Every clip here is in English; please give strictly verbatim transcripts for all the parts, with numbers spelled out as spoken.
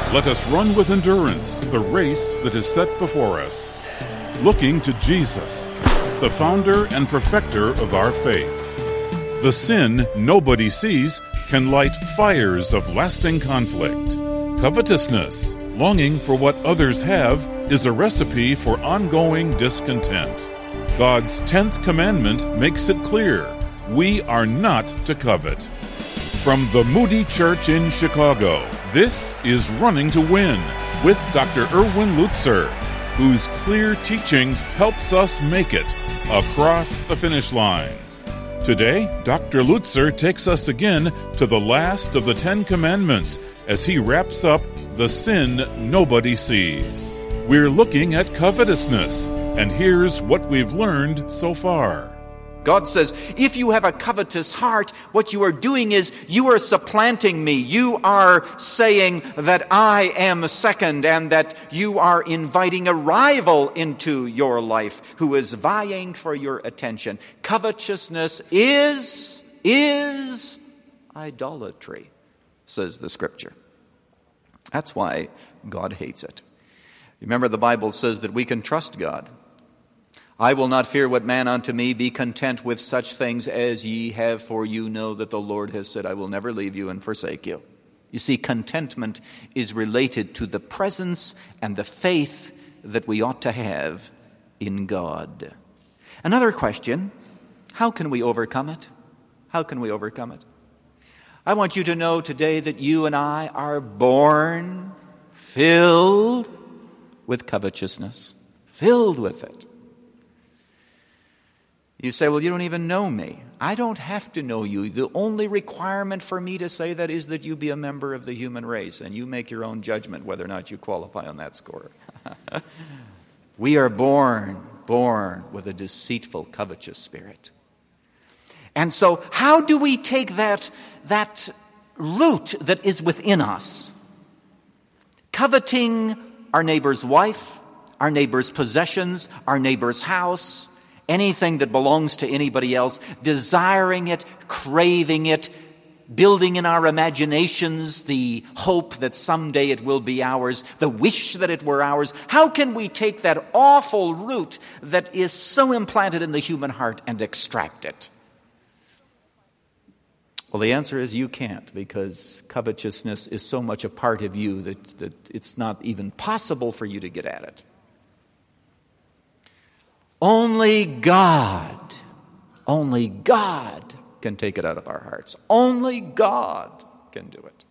Let us run with endurance the race that is set before us, looking to Jesus, the founder and perfecter of our faith. The sin nobody sees can light fires of lasting conflict. Covetousness, longing for what others have, is a recipe for ongoing discontent. God's tenth commandment makes it clear: we are not to covet. From the Moody Church in Chicago, this is Running to Win with Doctor Erwin Lutzer, whose clear teaching helps us make it across the finish line. Today, Doctor Lutzer takes us again to the last of the Ten Commandments as he wraps up the sin nobody sees. We're looking at covetousness, and here's what we've learned so far. God says, if you have a covetous heart, what you are doing is you are supplanting me. You are saying that I am second and that you are inviting a rival into your life who is vying for your attention. Covetousness is, is idolatry, says the Scripture. That's why God hates it. Remember, the Bible says that we can trust God. I will not fear what man unto me, be content with such things as ye have, for you know that the Lord has said, I will never leave you and forsake you. You see, contentment is related to the presence and the faith that we ought to have in God. Another question, how can we overcome it? How can we overcome it? I want you to know today that you and I are born filled with covetousness, filled with it. You say, well, you don't even know me. I don't have to know you. The only requirement for me to say that is that you be a member of the human race, and you make your own judgment whether or not you qualify on that score. We are born, born with a deceitful, covetous spirit. And so how do we take that, that root that is within us? Coveting our neighbor's wife, our neighbor's possessions, our neighbor's house, anything that belongs to anybody else, desiring it, craving it, building in our imaginations the hope that someday it will be ours, the wish that it were ours. How can we take that awful root that is so implanted in the human heart and extract it? Well, the answer is you can't, because covetousness is so much a part of you that, that it's not even possible for you to get at it. Only God, only God can take it out of our hearts. Only God can do it.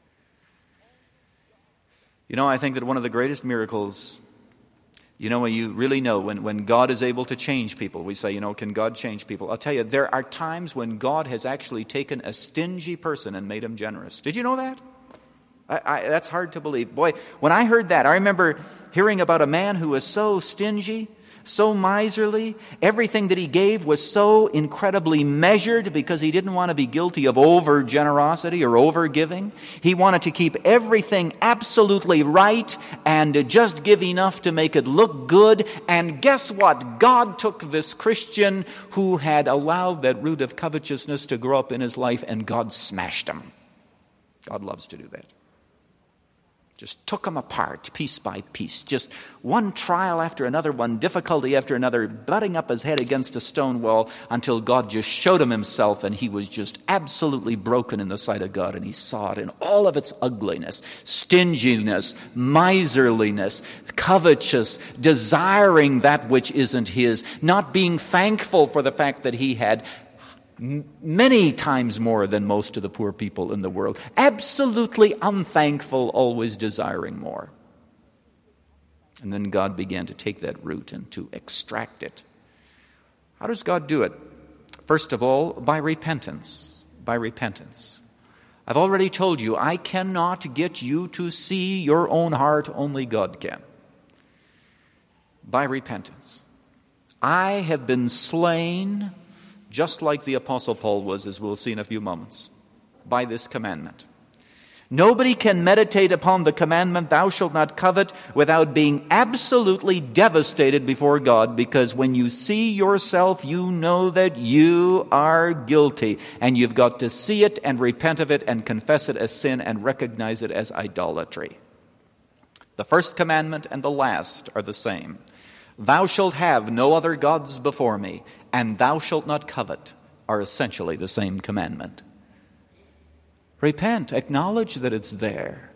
You know, I think that one of the greatest miracles, you know, when you really know, when, when God is able to change people, we say, you know, can God change people? I'll tell you, there are times when God has actually taken a stingy person and made him generous. Did you know that? I, I, that's hard to believe. Boy, when I heard that, I remember hearing about a man who was so stingy, so miserly. Everything that he gave was so incredibly measured because he didn't want to be guilty of over generosity or over giving. He wanted to keep everything absolutely right and just give enough to make it look good. And guess what? God took this Christian who had allowed that root of covetousness to grow up in his life, and God smashed him. God loves to do that. Just took them apart piece by piece. Just one trial after another, one difficulty after another, butting up his head against a stone wall until God just showed him himself, and he was just absolutely broken in the sight of God, and he saw it in all of its ugliness, stinginess, miserliness, covetous, desiring that which isn't his, not being thankful for the fact that he had many times more than most of the poor people in the world. Absolutely unthankful, always desiring more. And then God began to take that root and to extract it. How does God do it? First of all, by repentance. By repentance. I've already told you, I cannot get you to see your own heart. Only God can. By repentance. I have been slain, just like the Apostle Paul was, as we'll see in a few moments, by this commandment. Nobody can meditate upon the commandment, thou shalt not covet, without being absolutely devastated before God, because when you see yourself, you know that you are guilty, and you've got to see it and repent of it and confess it as sin and recognize it as idolatry. The first commandment and the last are the same. Thou shalt have no other gods before me, and thou shalt not covet are essentially the same commandment. Repent, acknowledge that it's there.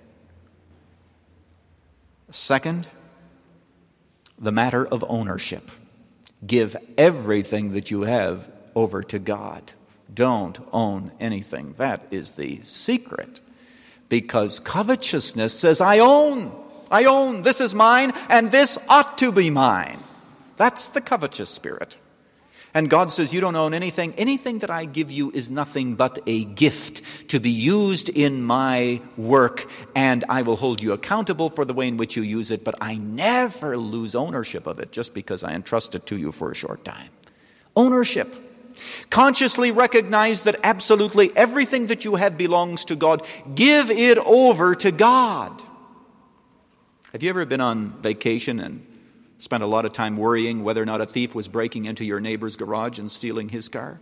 Second, the matter of ownership. Give everything that you have over to God. Don't own anything. That is the secret. Because covetousness says, I own, I own, this is mine, and this ought to be mine. That's the covetous spirit. And God says, you don't own anything. Anything that I give you is nothing but a gift to be used in my work, and I will hold you accountable for the way in which you use it, but I never lose ownership of it just because I entrust it to you for a short time. Ownership. Consciously recognize that absolutely everything that you have belongs to God. Give it over to God. Have you ever been on vacation and spent a lot of time worrying whether or not a thief was breaking into your neighbor's garage and stealing his car?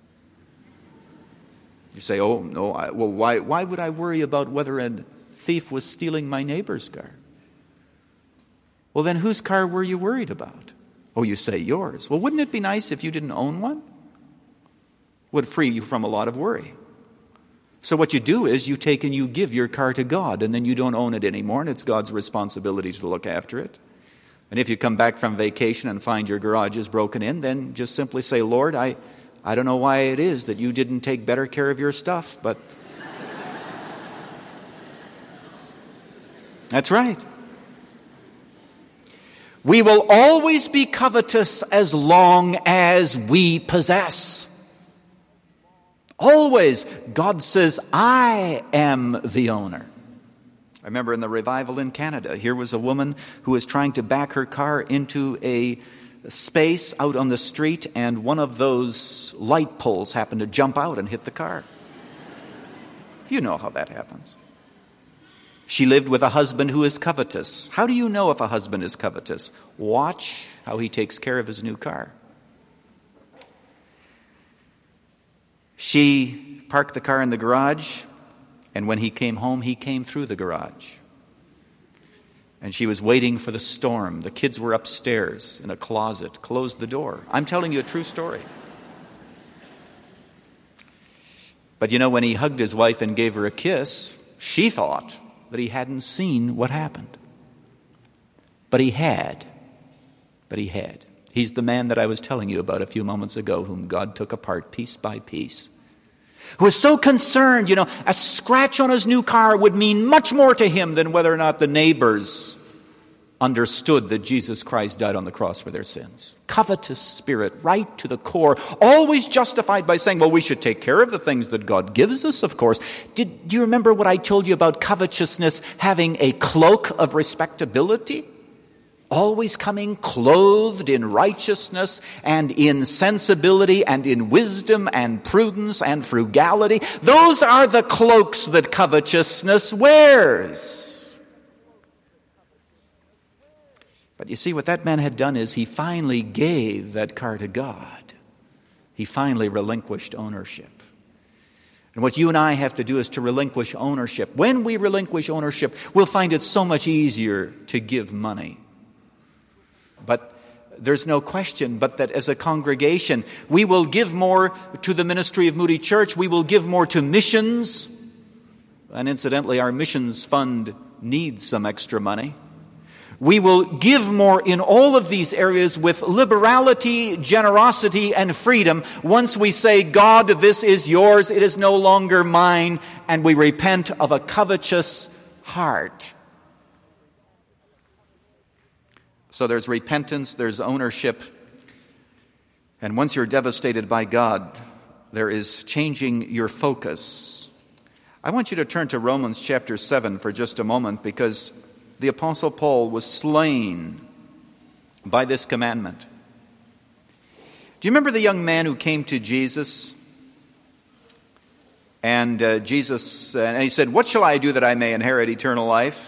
You say, oh, no, I, well, why, why would I worry about whether a thief was stealing my neighbor's car? Well, then whose car were you worried about? Oh, you say yours. Well, wouldn't it be nice if you didn't own one? Would free you from a lot of worry. So what you do is you take and you give your car to God, and then you don't own it anymore, and it's God's responsibility to look after it. And if you come back from vacation and find your garage is broken in, then just simply say, Lord, I, I don't know why it is that you didn't take better care of your stuff, but that's right. We will always be covetous as long as we possess. Always. God says, I am the owner. I remember in the revival in Canada, here was a woman who was trying to back her car into a space out on the street, and one of those light poles happened to jump out and hit the car. You know how that happens. She lived with a husband who is covetous. How do you know if a husband is covetous? Watch how he takes care of his new car. She parked the car in the garage, and when he came home, he came through the garage. And she was waiting for the storm. The kids were upstairs in a closet, closed the door. I'm telling you a true story. But you know, when he hugged his wife and gave her a kiss, she thought that he hadn't seen what happened. But he had. But he had. He's the man that I was telling you about a few moments ago, whom God took apart piece by piece. Who was so concerned, you know, a scratch on his new car would mean much more to him than whether or not the neighbors understood that Jesus Christ died on the cross for their sins. Covetous spirit, right to the core, always justified by saying, well, we should take care of the things that God gives us, of course. Did, do you remember what I told you about covetousness having a cloak of respectability? Always coming clothed in righteousness and in sensibility and in wisdom and prudence and frugality. Those are the cloaks that covetousness wears. But you see, what that man had done is he finally gave that car to God. He finally relinquished ownership. And what you and I have to do is to relinquish ownership. When we relinquish ownership, we'll find it so much easier to give money. But there's no question but that as a congregation, we will give more to the ministry of Moody Church. We will give more to missions. And incidentally, our missions fund needs some extra money. We will give more in all of these areas with liberality, generosity, and freedom once we say, God, this is yours, it is no longer mine, and we repent of a covetous heart. So there's repentance, there's ownership, and once you're devastated by God, there is changing your focus. I want you to turn to Romans chapter seven for just a moment, because the Apostle Paul was slain by this commandment. Do you remember the young man who came to Jesus? And uh, Jesus, uh, and he said, what shall I do that I may inherit eternal life?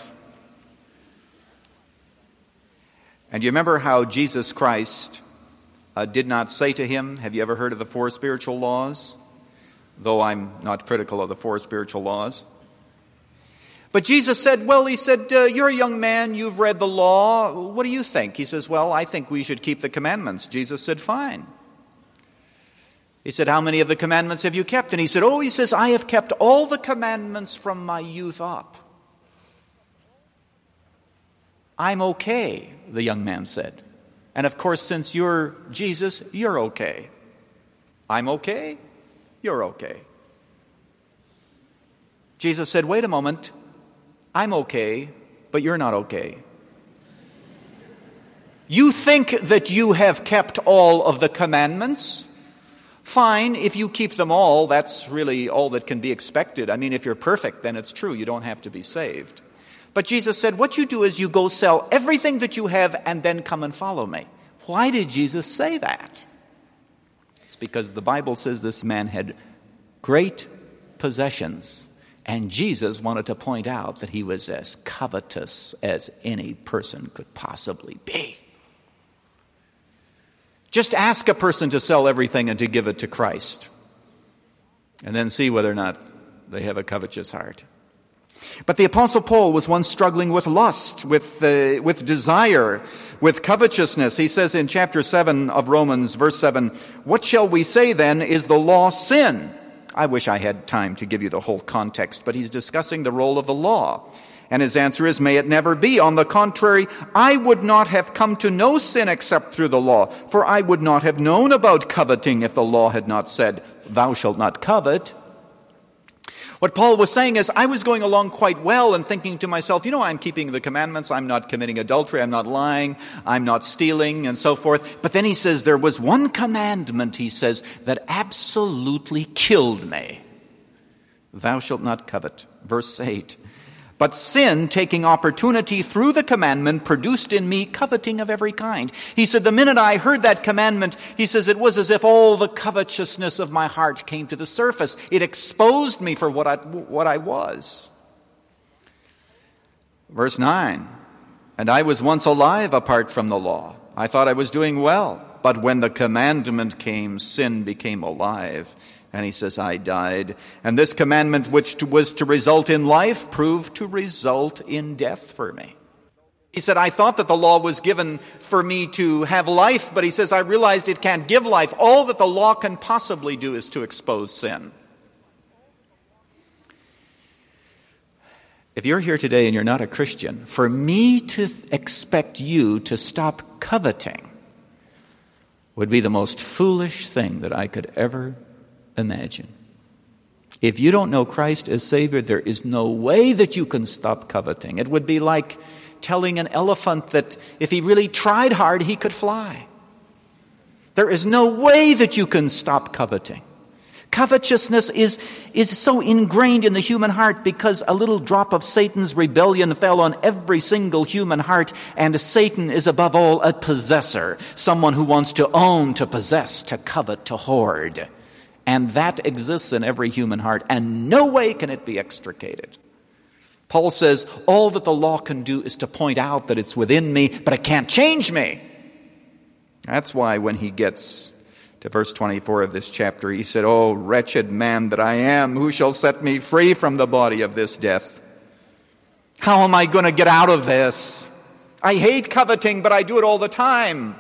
And you remember how Jesus Christ uh, did not say to him, have you ever heard of the four spiritual laws? Though I'm not critical of the four spiritual laws. But Jesus said, well, he said, uh, you're a young man, you've read the law. What do you think? He says, well, I think we should keep the commandments. Jesus said, fine. He said, how many of the commandments have you kept? And he said, oh, he says, I have kept all the commandments from my youth up. I'm okay, the young man said. And of course, since you're Jesus, you're okay. I'm okay, you're okay. Jesus said, wait a moment. I'm okay, but you're not okay. You think that you have kept all of the commandments? Fine, if you keep them all, that's really all that can be expected. I mean, if you're perfect, then it's true. You don't have to be saved. But Jesus said, what you do is you go sell everything that you have and then come and follow me. Why did Jesus say that? It's because the Bible says this man had great possessions. And Jesus wanted to point out that he was as covetous as any person could possibly be. Just ask a person to sell everything and to give it to Christ, and then see whether or not they have a covetous heart. But the Apostle Paul was one struggling with lust, with uh, with desire, with covetousness. He says in chapter seven of Romans, verse seven, what shall we say then? Is the law sin? I wish I had time to give you the whole context, but he's discussing the role of the law. And his answer is, may it never be. On the contrary, I would not have come to know sin except through the law, for I would not have known about coveting if the law had not said, thou shalt not covet. What Paul was saying is, I was going along quite well and thinking to myself, you know, I'm keeping the commandments, I'm not committing adultery, I'm not lying, I'm not stealing, and so forth. But then he says, there was one commandment, he says, that absolutely killed me. Thou shalt not covet. Verse eight. But sin, taking opportunity through the commandment, produced in me coveting of every kind. He said, the minute I heard that commandment, he says, it was as if all the covetousness of my heart came to the surface. It exposed me for what I, what I was. Verse nine, and I was once alive apart from the law. I thought I was doing well. But when the commandment came, sin became alive. And he says, I died. And this commandment, which was to result in life, proved to result in death for me. He said, I thought that the law was given for me to have life, but he says, I realized it can't give life. All that the law can possibly do is to expose sin. If you're here today and you're not a Christian, for me to th- expect you to stop coveting would be the most foolish thing that I could ever imagine. If you don't know Christ as Savior, there is no way that you can stop coveting. It would be like telling an elephant that if he really tried hard, he could fly. There is no way that you can stop coveting. Covetousness is, is so ingrained in the human heart because a little drop of Satan's rebellion fell on every single human heart, and Satan is above all a possessor, someone who wants to own, to possess, to covet, to hoard. And that exists in every human heart, and no way can it be extricated. Paul says, all that the law can do is to point out that it's within me, but it can't change me. That's why when he gets to verse twenty-four of this chapter, he said, oh, wretched man that I am, who shall set me free from the body of this death? How am I going to get out of this? I hate coveting, but I do it all the time.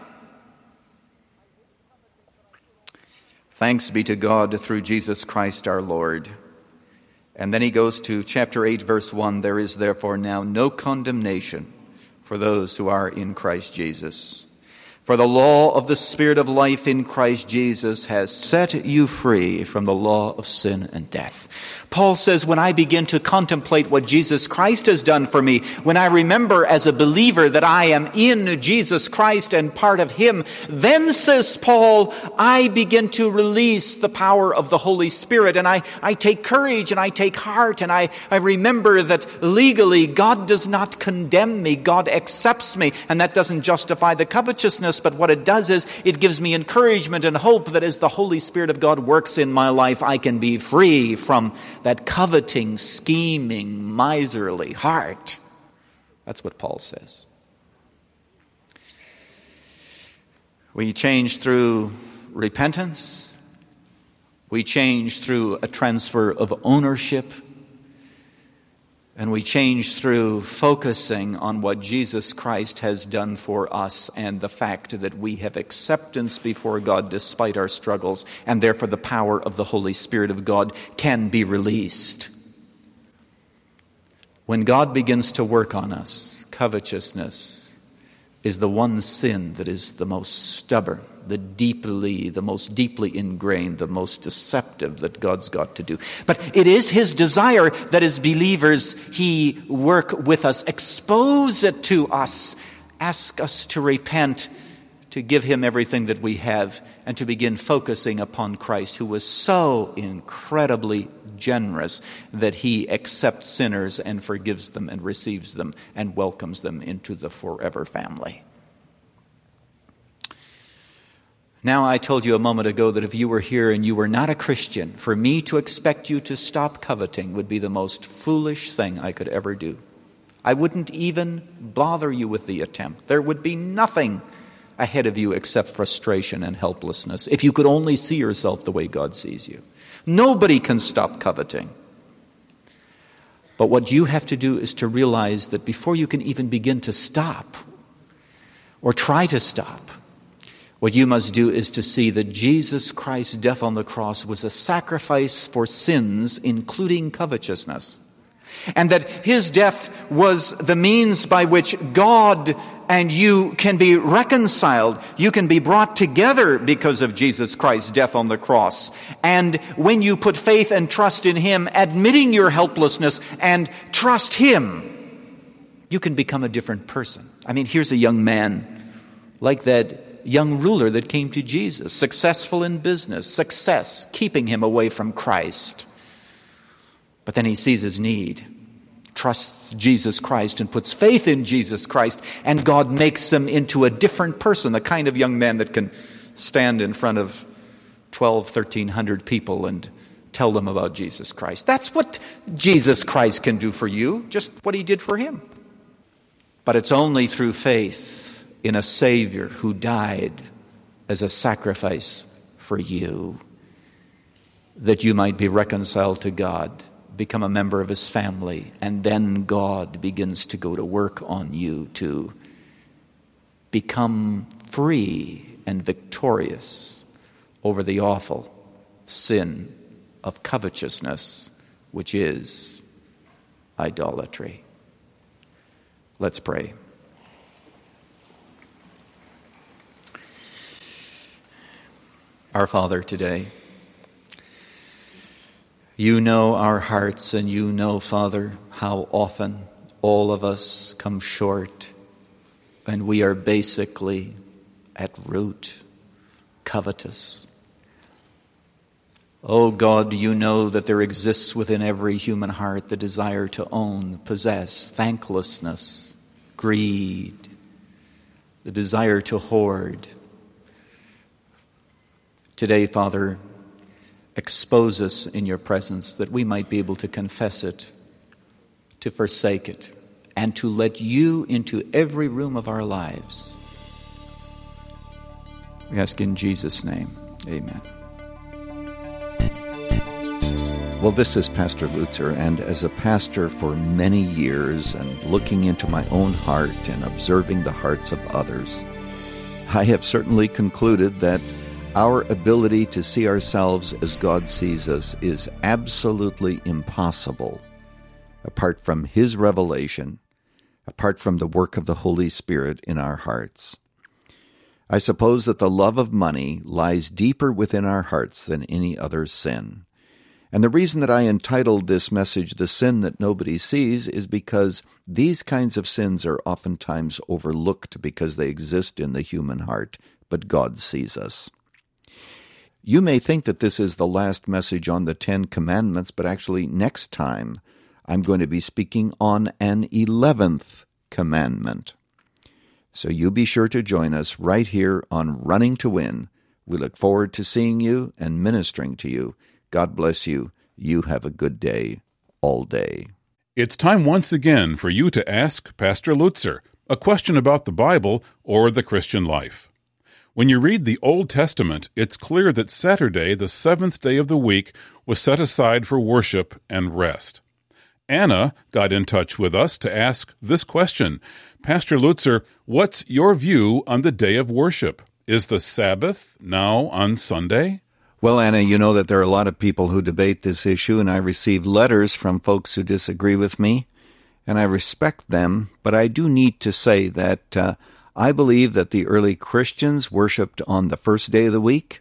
Thanks be to God through Jesus Christ our Lord. And then he goes to chapter eight, verse one. There is therefore now no condemnation for those who are in Christ Jesus. For the law of the Spirit of life in Christ Jesus has set you free from the law of sin and death. Paul says, when I begin to contemplate what Jesus Christ has done for me, when I remember as a believer that I am in Jesus Christ and part of Him, then, says Paul, I begin to release the power of the Holy Spirit, and I, I take courage and I take heart, and I, I remember that legally God does not condemn me, God accepts me, and that doesn't justify the covetousness, but what it does is it gives me encouragement and hope that as the Holy Spirit of God works in my life, I can be free from that coveting, scheming, miserly heart. That's what Paul says. We change through repentance. We change through a transfer of ownership. And we change through focusing on what Jesus Christ has done for us and the fact that we have acceptance before God despite our struggles, and therefore the power of the Holy Spirit of God can be released. When God begins to work on us, covetousness is the one sin that is the most stubborn, the deeply, the most deeply ingrained, the most deceptive that God's got to do. But it is His desire that as believers He work with us, expose it to us, ask us to repent, to give Him everything that we have, and to begin focusing upon Christ, who was so incredibly generous that He accepts sinners and forgives them and receives them and welcomes them into the forever family. Now, I told you a moment ago that if you were here and you were not a Christian, for me to expect you to stop coveting would be the most foolish thing I could ever do. I wouldn't even bother you with the attempt. There would be nothing ahead of you except frustration and helplessness if you could only see yourself the way God sees you. Nobody can stop coveting. But what you have to do is to realize that before you can even begin to stop or try to stop, what you must do is to see that Jesus Christ's death on the cross was a sacrifice for sins, including covetousness. And that His death was the means by which God and you can be reconciled. You can be brought together because of Jesus Christ's death on the cross. And when you put faith and trust in Him, admitting your helplessness and trust Him, you can become a different person. I mean, here's a young man like that young ruler that came to Jesus, successful in business, success keeping him away from Christ. But then he sees his need, trusts Jesus Christ and puts faith in Jesus Christ, and God makes him into a different person, the kind of young man that can stand in front of twelve, thirteen hundred people and tell them about Jesus Christ. That's what Jesus Christ can do for you, just what He did for him. But it's only through faith in a Savior who died as a sacrifice for you, that you might be reconciled to God, become a member of His family, and then God begins to go to work on you to become free and victorious over the awful sin of covetousness, which is idolatry. Let's pray. Our Father, today, You know our hearts, and You know, Father, how often all of us come short, and we are basically at root covetous. Oh God, You know that there exists within every human heart the desire to own, possess, thanklessness, greed, the desire to hoard. Today, Father, expose us in Your presence that we might be able to confess it, to forsake it, and to let You into every room of our lives. We ask in Jesus' name, amen. Well, this is Pastor Lutzer, and as a pastor for many years and looking into my own heart and observing the hearts of others, I have certainly concluded that our ability to see ourselves as God sees us is absolutely impossible apart from His revelation, apart from the work of the Holy Spirit in our hearts. I suppose that the love of money lies deeper within our hearts than any other sin. And the reason that I entitled this message, "The Sin That Nobody Sees," is because these kinds of sins are oftentimes overlooked because they exist in the human heart, but God sees us. You may think that this is the last message on the Ten Commandments, but actually next time I'm going to be speaking on an eleventh commandment. So you be sure to join us right here on Running to Win. We look forward to seeing you and ministering to you. God bless you. You have a good day all day. It's time once again for you to ask Pastor Lutzer a question about the Bible or the Christian life. When you read the Old Testament, it's clear that Saturday, the seventh day of the week, was set aside for worship and rest. Anna got in touch with us to ask this question. Pastor Lutzer, what's your view on the day of worship? Is the Sabbath now on Sunday? Well, Anna, you know that there are a lot of people who debate this issue, and I receive letters from folks who disagree with me, and I respect them, but I do need to say that uh, I believe that the early Christians worshipped on the first day of the week.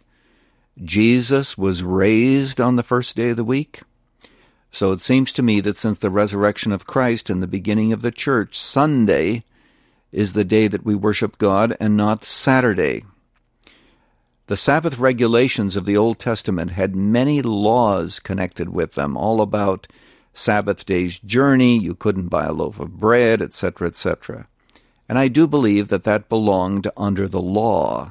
Jesus was raised on the first day of the week. So it seems to me that since the resurrection of Christ and the beginning of the church, Sunday is the day that we worship God and not Saturday. The Sabbath regulations of the Old Testament had many laws connected with them, all about Sabbath day's journey, you couldn't buy a loaf of bread, et cetera, et cetera. And I do believe that that belonged under the law.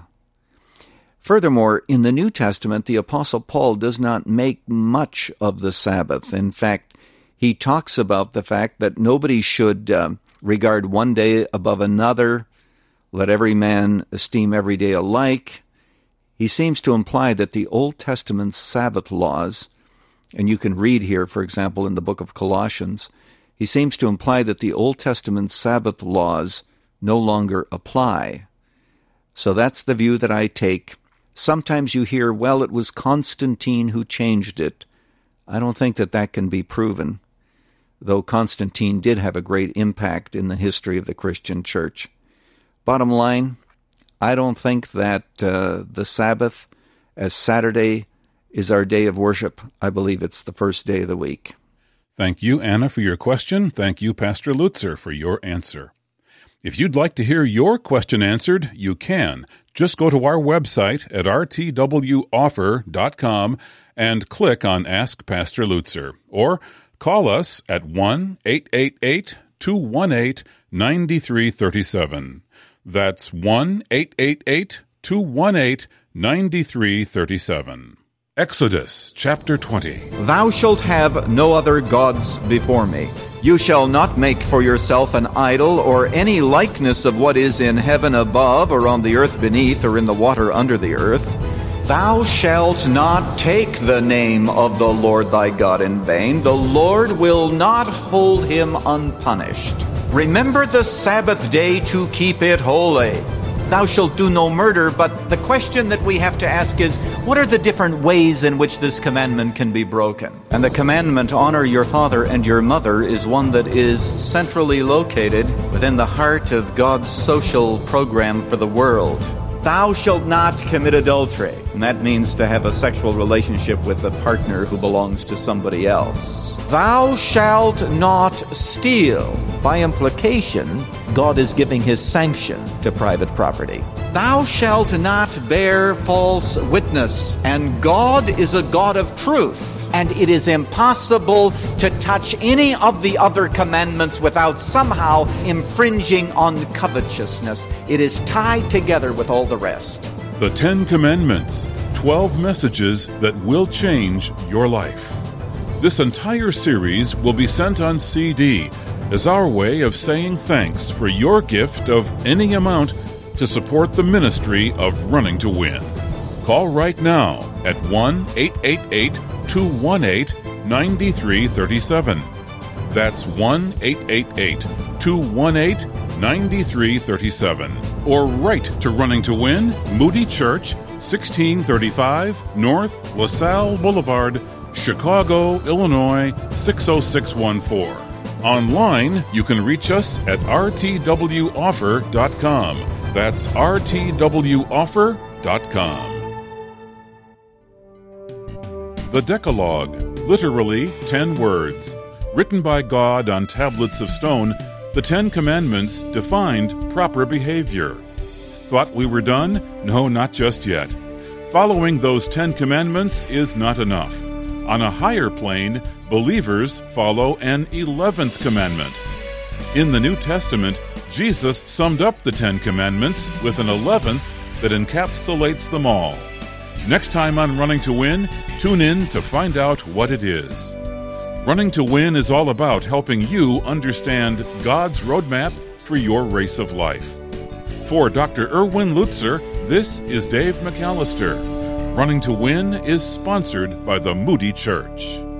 Furthermore, in the New Testament, the Apostle Paul does not make much of the Sabbath. In fact, he talks about the fact that nobody should uh, regard one day above another, let every man esteem every day alike. He seems to imply that the Old Testament's Sabbath laws, and you can read here, for example, in the book of Colossians, he seems to imply that the Old Testament Sabbath laws no longer apply. So that's the view that I take. Sometimes you hear, well, it was Constantine who changed it. I don't think that that can be proven, though Constantine did have a great impact in the history of the Christian church. Bottom line, I don't think that uh, the Sabbath as Saturday is our day of worship. I believe it's the first day of the week. Thank you, Anna, for your question. Thank you, Pastor Lutzer, for your answer. If you'd like to hear your question answered, you can. Just go to our website at r t w offer dot com and click on Ask Pastor Lutzer, or call us at one eight eight eight, two one eight, nine three three seven. That's one eight eight eight, two one eight, nine three three seven. Exodus chapter twenty. Thou shalt have no other gods before me. You shall not make for yourself an idol or any likeness of what is in heaven above or on the earth beneath or in the water under the earth. Thou shalt not take the name of the Lord thy God in vain. The Lord will not hold him unpunished. Remember the Sabbath day to keep it holy. Thou shalt do no murder, but the question that we have to ask is, what are the different ways in which this commandment can be broken? And the commandment, honor your father and your mother, is one that is centrally located within the heart of God's social program for the world. Thou shalt not commit adultery. And that means to have a sexual relationship with a partner who belongs to somebody else. Thou shalt not steal. By implication, God is giving his sanction to private property. Thou shalt not bear false witness. And God is a God of truth. And it is impossible to touch any of the other commandments without somehow infringing on covetousness. It is tied together with all the rest. The Ten Commandments, twelve messages that will change your life. This entire series will be sent on C D as our way of saying thanks for your gift of any amount to support the ministry of Running to Win. Call right now at one eight eight eight, two one eight, nine three three seven. That's one eight eight eight, two one eight, nine three three seven. Or write to Running to Win, Moody Church, sixteen thirty-five North LaSalle Boulevard, Chicago, Illinois, six oh six one four. Online, you can reach us at r t w offer dot com. That's r t w offer dot com. The Decalogue, literally ten words. Written by God on tablets of stone, the Ten Commandments defined proper behavior. Thought we were done? No, not just yet. Following those Ten Commandments is not enough. On a higher plane, believers follow an eleventh commandment. In the New Testament, Jesus summed up the Ten Commandments with an eleventh that encapsulates them all. Next time on Running to Win, tune in to find out what it is. Running to Win is all about helping you understand God's roadmap for your race of life. For Doctor Erwin Lutzer, this is Dave McAllister. Running to Win is sponsored by the Moody Church.